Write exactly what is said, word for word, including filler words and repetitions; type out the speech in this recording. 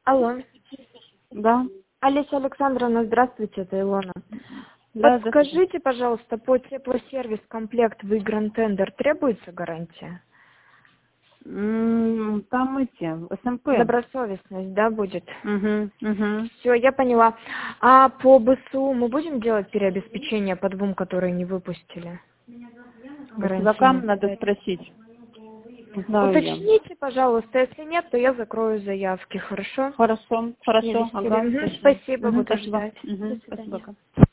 Алло. Да. Олеся Александровна, здравствуйте, это Илона. Да, Подскажите, пожалуйста, по теплосервис комплект в Grand Tender требуется гарантия? М, Там эти, СМП. Добросовестность, да, будет? Угу, угу. Все, я поняла. А по БСУ мы будем делать переобеспечение по двум, которые не выпустили? Чувакам Гарантийный надо пять. спросить. Не знаю я. Уточните, пожалуйста, если нет, то я закрою заявки, хорошо? Хорошо, хорошо, Через ага, Мгм, спасибо. Спасибо, Мгм, буду спасибо. ждать. До Мгм, свидания. спасибо.